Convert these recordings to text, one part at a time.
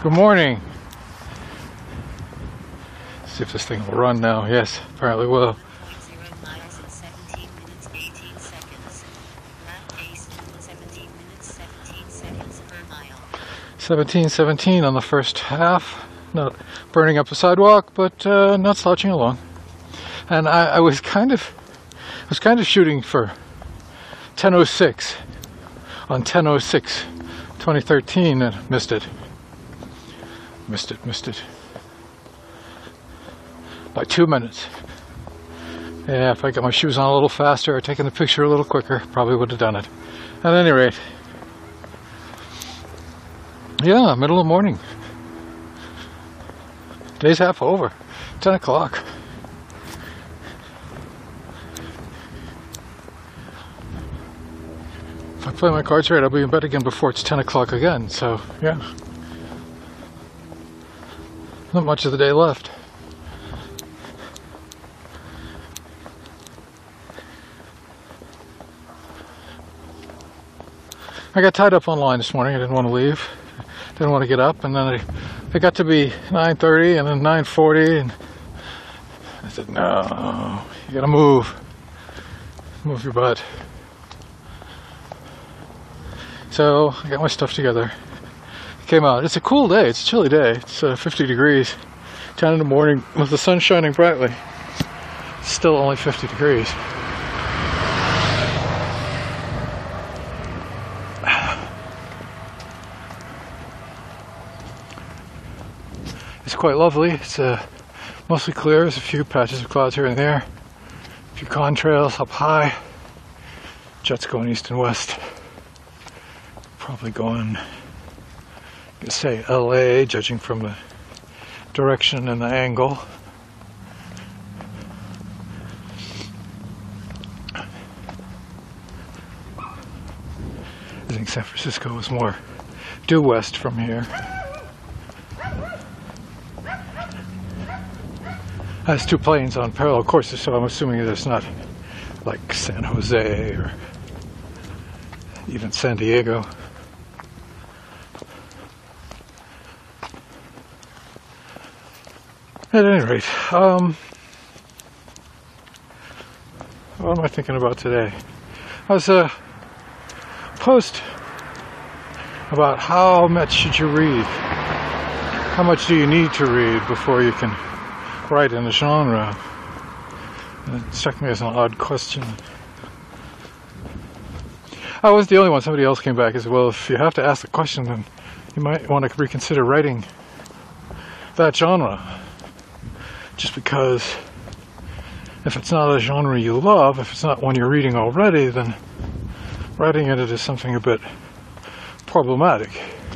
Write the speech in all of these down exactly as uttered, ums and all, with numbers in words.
Good morning. Let's see if this thing will run now. Yes, apparently will. seventeen seventeen on the first half. Not burning up the sidewalk, but uh, not slouching along. And I, I was kind of, I was kind of shooting for ten oh six on ten oh six twenty thirteen and missed it. Missed it, missed it. By two minutes. Yeah, if I got my shoes on a little faster or taken the picture a little quicker, probably would have done it. At any rate, yeah, middle of the morning. Day's half over. ten o'clock. If I play my cards right, I'll be in bed again before it's ten o'clock again, so yeah. Not much of the day left. I got tied up online this morning. I didn't want to leave. Didn't want to get up, and then I, it got to be nine thirty and then nine forty, and I said, no, you gotta move. Move your butt. So I got my stuff together. Came out. It's a cool day. It's a chilly day. It's uh, fifty degrees. ten in the morning with the sun shining brightly. It's still only fifty degrees. It's quite lovely. It's uh, mostly clear. There's a few patches of clouds here and there. A few contrails up high. Jets going east and west. Probably going, let's say L A, judging from the direction and the angle. I think San Francisco is more due west from here. Has two planes on parallel courses, so I'm assuming it's not like San Jose or even San Diego. At any rate, um, what am I thinking about today? I was a post about how much should you read? How much do you need to read before you can write in a genre? And it struck me as an odd question. I was the only one. Somebody else came back as well. If you have to ask the question, then you might want to reconsider writing that genre. Just because if it's not a genre you love, if it's not one you're reading already, then writing in it is something a bit problematic.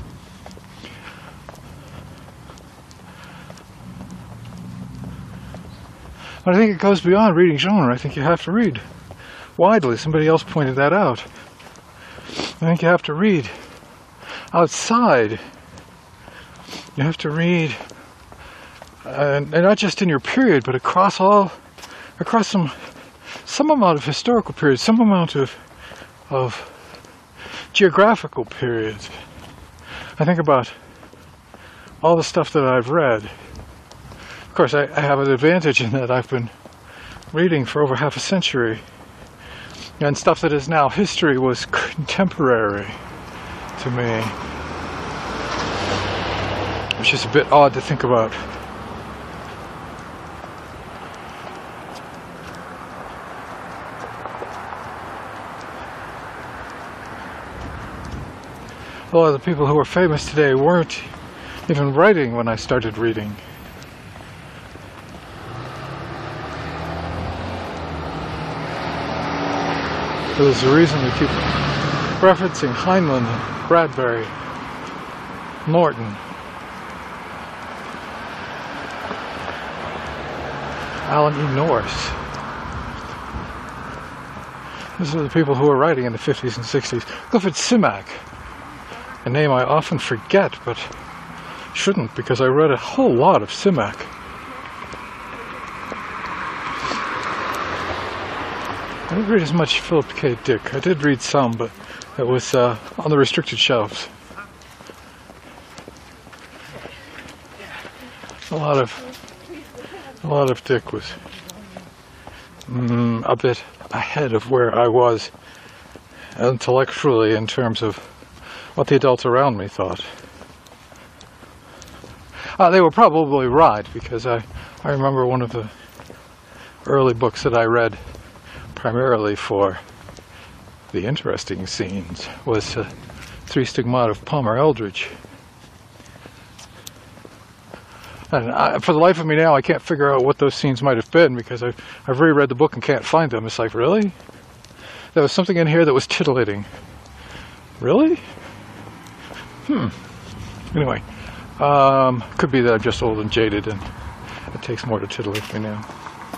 But I think it goes beyond reading genre. I think you have to read widely. Somebody else pointed that out. I think you have to read outside. You have to read Uh, and not just in your period, but across all, across some, some amount of historical periods, some amount of, of geographical periods. I think about all the stuff that I've read. Of course, I, I have an advantage in that I've been reading for over half a century, and stuff that is now history was contemporary to me, which is a bit odd to think about. A lot of the people who are famous today weren't even writing when I started reading. There's a reason we keep referencing Heinlein, Bradbury, Norton, Alan E. Norse. These are the people who were writing in the fifties and sixties. Clifford Simak. A name I often forget, but shouldn't, because I read a whole lot of Simak. I didn't read as much Philip K. Dick. I did read some, but it was uh, on the restricted shelves. a lot of a lot of Dick was mm, a bit ahead of where I was intellectually in terms of what the adults around me thought. Uh, they were probably right, because I, I remember one of the early books that I read primarily for the interesting scenes was uh, Three Stigmata of Palmer Eldritch. And I, for the life of me now, I can't figure out what those scenes might have been, because I've, I've reread the book and can't find them. It's like, really? There was something in here that was titillating. Really? Hmm. Anyway, um, could be that I'm just old and jaded and it takes more to titillate me now.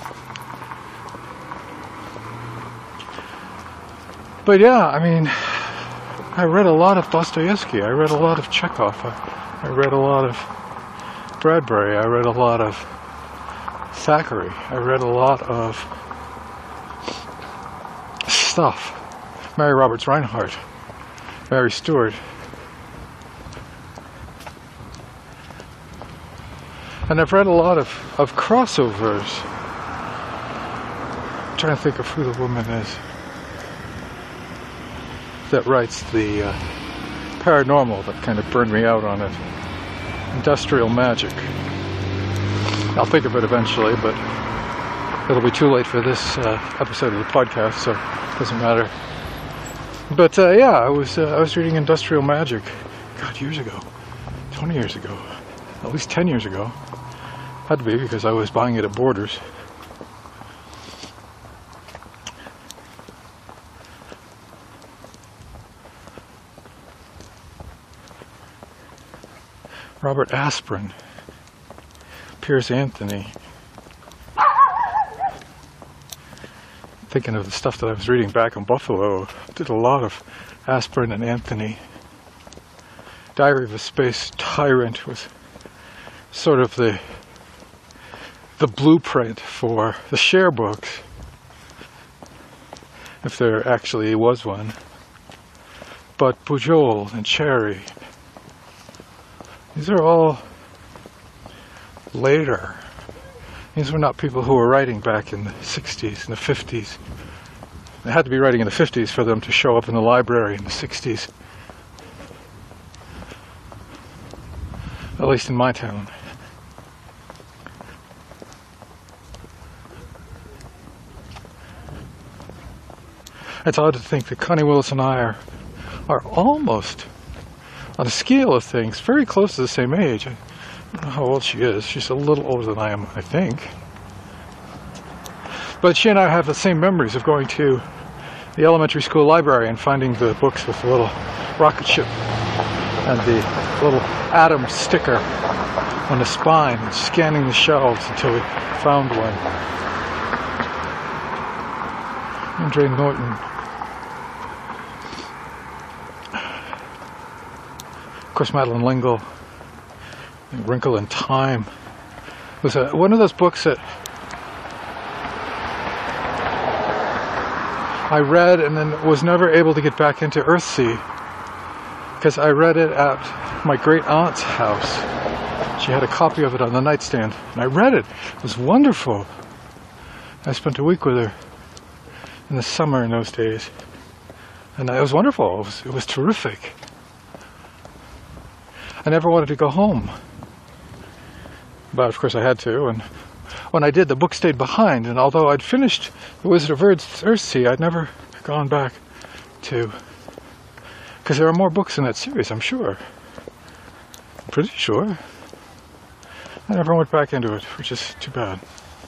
But yeah, I mean, I read a lot of Dostoevsky. I read a lot of Chekhov. I, I read a lot of Bradbury. I read a lot of Thackeray. I read a lot of stuff. Mary Roberts Reinhardt. Mary Stewart. And I've read a lot of, of crossovers. I'm trying to think of who the woman is that writes the uh, paranormal that kind of burned me out on it. Industrial Magic. I'll think of it eventually, but it'll be too late for this uh, episode of the podcast, so it doesn't matter. But uh, yeah, I was uh, I was reading Industrial Magic, God, years ago, twenty years ago, at least ten years ago. Had to be, because I was buying it at Borders. Robert Aspirin, Piers Anthony. Thinking of the stuff that I was reading back in Buffalo, did a lot of Aspirin and Anthony. Diary of a Space Tyrant was sort of the the blueprint for the Share books, if there actually was one. But Bujold and Cherry, these are all later. These were not people who were writing back in the sixties and the fifties. They had to be writing in the fifties for them to show up in the library in the sixties. At least in my town. It's odd to think that Connie Willis and I are, are almost, on a scale of things, very close to the same age. I don't know how old she is. She's a little older than I am, I think. But she and I have the same memories of going to the elementary school library and finding the books with the little rocket ship and the little atom sticker on the spine, and scanning the shelves until we found one. Andre Norton. Of course, Madeleine L'Engle. Wrinkle in Time was a, one of those books that I read and then was never able to get back into Earthsea, because I read it at my great aunt's house. She had a copy of it on the nightstand, and I read it. It was wonderful. I spent a week with her in the summer in those days, and it was wonderful. It was, it was terrific. I never wanted to go home, but of course I had to, and when I did, the book stayed behind, and although I'd finished The Wizard of Earthsea, I'd never gone back to, because there are more books in that series, I'm sure. I'm pretty sure. I never went back into it, which is too bad.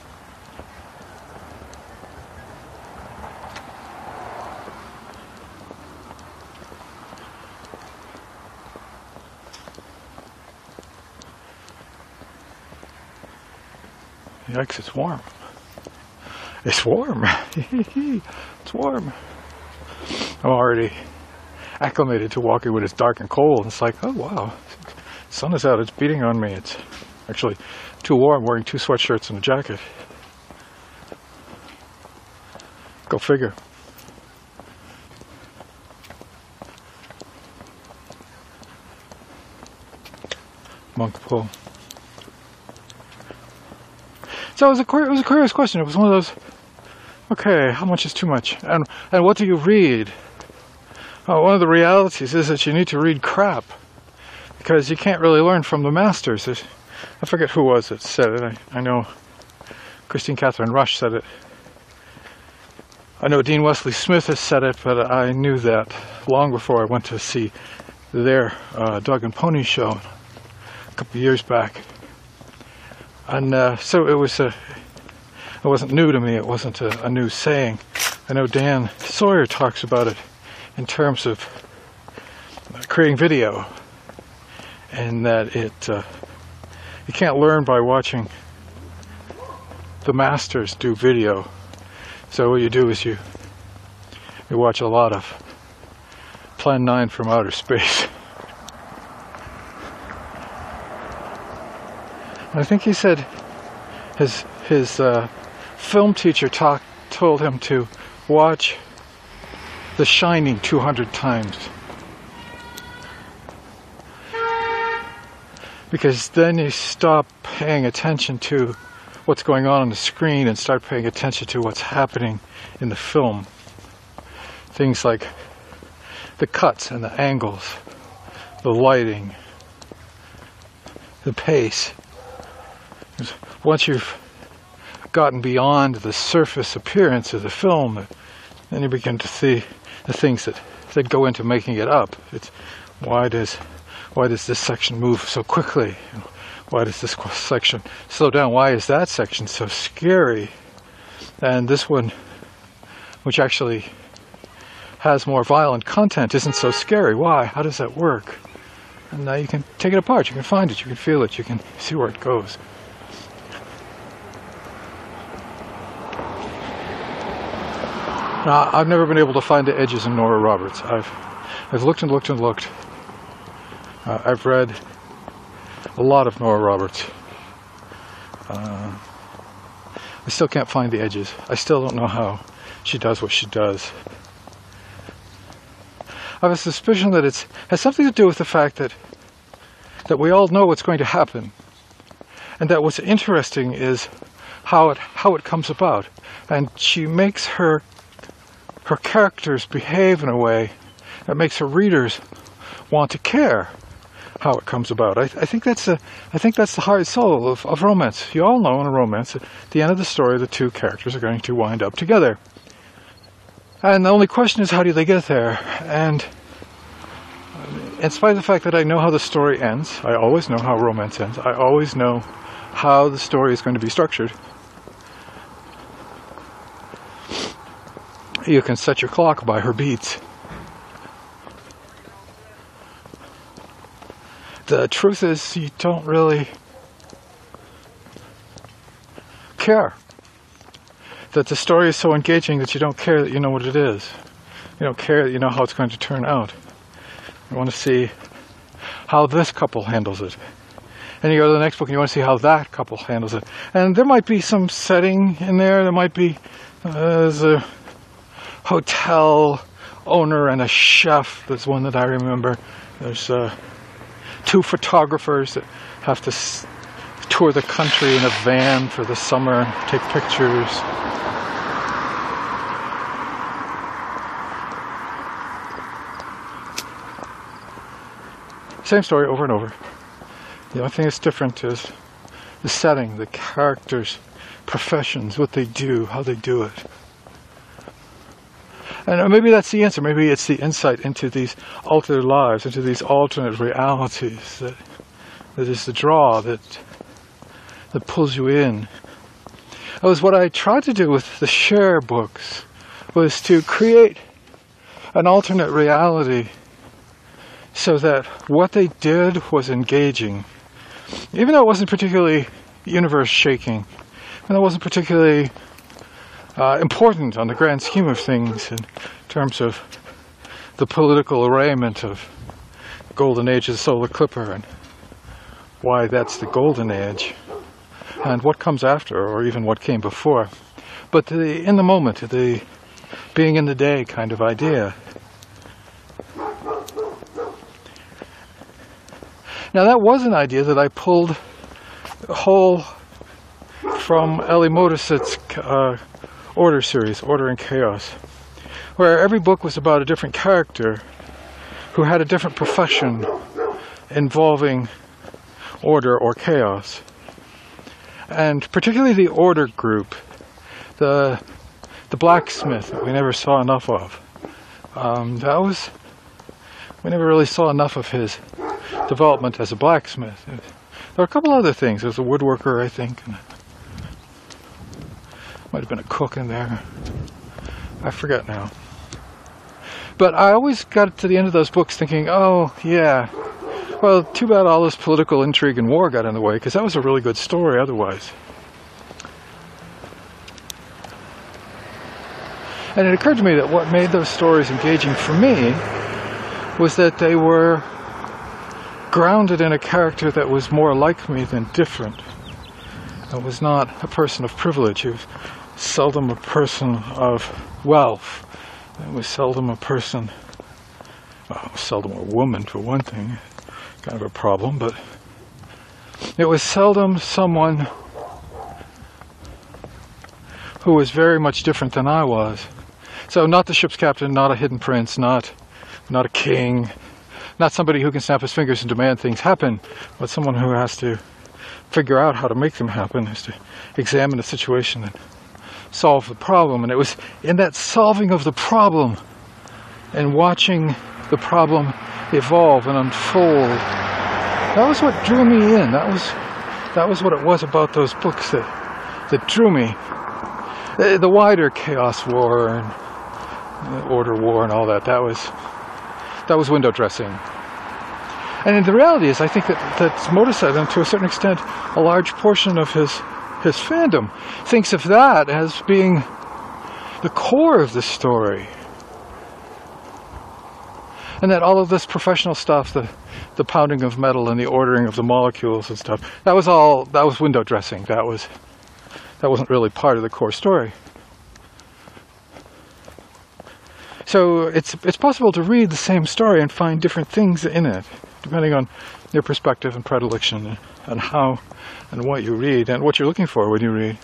Yikes, it's warm. It's warm. It's warm. I'm already acclimated to walking when it's dark and cold. It's like, oh wow, the sun is out, it's beating on me. It's actually too warm, wearing two sweatshirts and a jacket. Go figure. Monk Pull. So it was a it was a curious question. It was one of those. Okay, how much is too much? And and what do you read? Uh, one of the realities is that you need to read crap, because you can't really learn from the masters. There's, I forget who was it said it. I, I know Christine Catherine Rush said it. I know Dean Wesley Smith has said it, but I knew that long before I went to see their uh, Dog and Pony show a couple of years back. And uh, so it was a, it wasn't new to me. It wasn't a, a new saying. I know Dan Sawyer talks about it in terms of creating video, and that it uh, you can't learn by watching the masters do video. So what you do is you you watch a lot of Plan nine from Outer Space. And I think he said his his uh, film teacher talk, told him to watch The Shining two hundred times, because then you stop paying attention to what's going on on the screen and start paying attention to what's happening in the film. Things like the cuts and the angles, the lighting, the pace. Once you've gotten beyond the surface appearance of the film, then you begin to see the things that, that go into making it up. It's why does why does this section move so quickly? Why does this section slow down? Why is that section so scary? And this one, which actually has more violent content, isn't so scary. Why? How does that work? And now you can take it apart. You can find it. You can feel it. You can see where it goes. Now, I've never been able to find the edges in Nora Roberts. I've, I've looked and looked and looked. Uh, I've read a lot of Nora Roberts. Uh, I still can't find the edges. I still don't know how she does what she does. I have a suspicion that it has something to do with the fact that that we all know what's going to happen, and that what's interesting is how it how it comes about. And she makes her her characters behave in a way that makes her readers want to care how it comes about. I, I think that's the I think that's the heart and soul of, of romance. You all know in a romance, at the end of the story, the two characters are going to wind up together. And the only question is, how do they get there? And in spite of the fact that I know how the story ends, I always know how romance ends, I always know how the story is going to be structured. You can set your clock by her beats. The truth is, you don't really care. That the story is so engaging that you don't care that you know what it is. You don't care that you know how it's going to turn out. You want to see how this couple handles it. And you go to the next book and you want to see how that couple handles it. And there might be some setting in there. There might be uh, there's a hotel owner and a chef. There's one that I remember. There's uh, two photographers that have to s- tour the country in a van for the summer, take pictures. Same story over and over. The only thing that's different is the setting, the characters, professions, what they do, how they do it. And maybe that's the answer. Maybe it's the insight into these alternate lives, into these alternate realities that that is the draw that that pulls you in. That was what I tried to do with the Share books, was to create an alternate reality so that what they did was engaging. Even though it wasn't particularly universe-shaking, and it wasn't particularly uh, important on the grand scheme of things in terms of the political arrayment of the golden age of the solar clipper and why that's the golden age and what comes after, or even what came before. But the in the moment, the being in the day kind of idea. Now that was an idea that I pulled a whole from Elie Modesitt's uh, Order series, Order and Chaos, where every book was about a different character who had a different profession involving order or chaos. And particularly the Order group, the the blacksmith that we never saw enough of. Um, that was, we never really saw enough of his development as a blacksmith. There were a couple other things. There was a woodworker, I think. And might have been a cook in there. I forget now. But I always got to the end of those books thinking, oh, yeah, well, too bad all this political intrigue and war got in the way, because that was a really good story otherwise. And it occurred to me that what made those stories engaging for me was that they were grounded in a character that was more like me than different. It was not a person of privilege. It was seldom a person of wealth. It was seldom a person, well, seldom a woman for one thing, kind of a problem, but it was seldom someone who was very much different than I was. So not the ship's captain, not a hidden prince, not not a king, not somebody who can snap his fingers and demand things happen, but someone who has to figure out how to make them happen, has to examine the situation and solve the problem. And it was in that solving of the problem and watching the problem evolve and unfold, that was what drew me in. That was that was what it was about those books that that drew me. The, the wider Chaos War and the Order War and all that, that was that was window dressing. And the reality is, I think that, that Modesitt, and to a certain extent a large portion of his his fandom, thinks of that as being the core of the story. And that all of this professional stuff, the the pounding of metal and the ordering of the molecules and stuff, that was all that was window dressing. That was that wasn't really part of the core story. So it's it's possible to read the same story and find different things in it, depending on your perspective and predilection and how and what you read and what you're looking for when you read.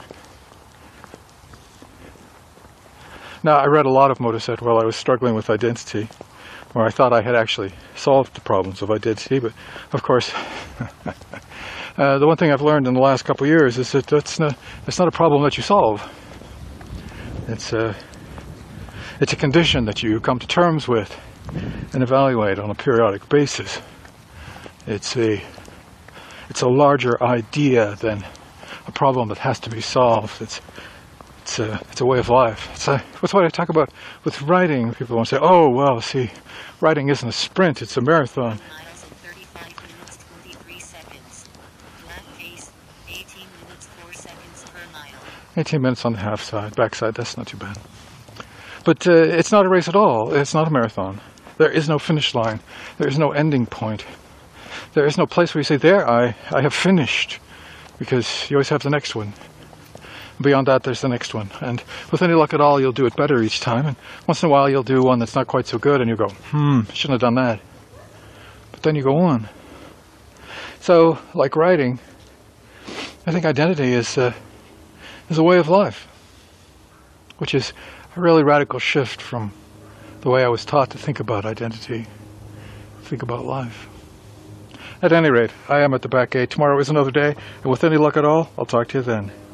Now, I read a lot of Modesitt while I was struggling with identity, where I thought I had actually solved the problems of identity, but of course, uh, the one thing I've learned in the last couple of years is that that's not, that's not a problem that you solve. It's a, it's a condition that you come to terms with and evaluate on a periodic basis. It's a, it's a larger idea than a problem that has to be solved. It's It's a, it's a way of life. It's a, that's what I talk about with writing. People want to say, oh, well, see, writing isn't a sprint, it's a marathon. Miles and thirty-five minutes, twenty-three seconds. Flat pace, eighteen minutes, four seconds per mile. eighteen minutes on the half side, back side, that's not too bad. But uh, it's not a race at all. It's not a marathon. There is no finish line. There is no ending point. There is no place where you say, there, I, I have finished. Because you always have the next one. Beyond that, there's the next one. And with any luck at all, you'll do it better each time. And once in a while, you'll do one that's not quite so good, and you go, hmm, shouldn't have done that. But then you go on. So, like writing, I think identity is a, is a way of life, which is a really radical shift from the way I was taught to think about identity, think about life. At any rate, I am at the back gate. Tomorrow is another day, and with any luck at all, I'll talk to you then.